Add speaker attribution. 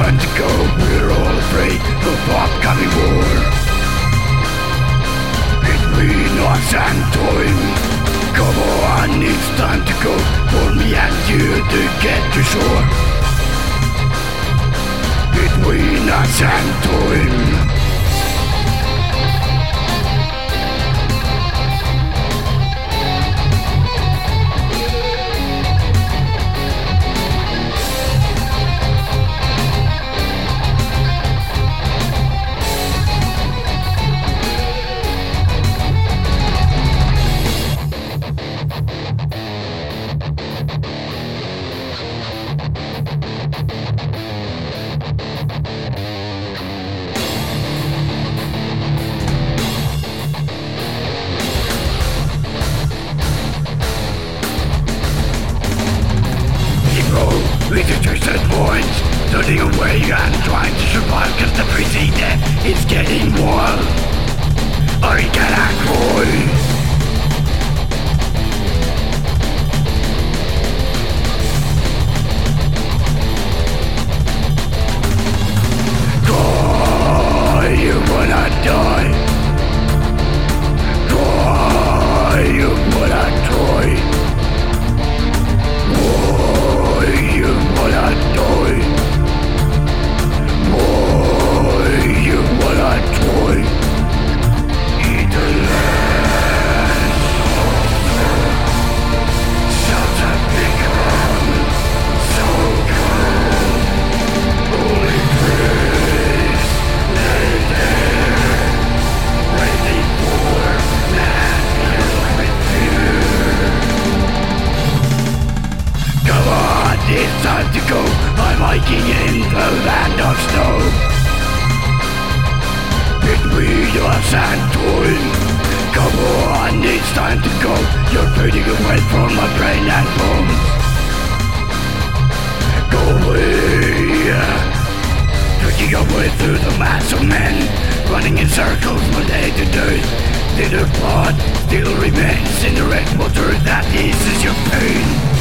Speaker 1: time to go. We're all afraid of upcoming war. Between us and time, come on, it's time to go for me and you to get to shore. Between us and time. With the twisted points, turning away and trying to survive, cause the precedent is getting more. Or he cannot cry. You wanna die. Cry, you wanna die. It's time to go, I'm hiking in the land of snow. Between us and time, come on, it's time to go. You're fading away from my brain and bones. Go away, drinking away through the mass of men, running in circles from day to day. Little blood still remains in the red water that eases your pain.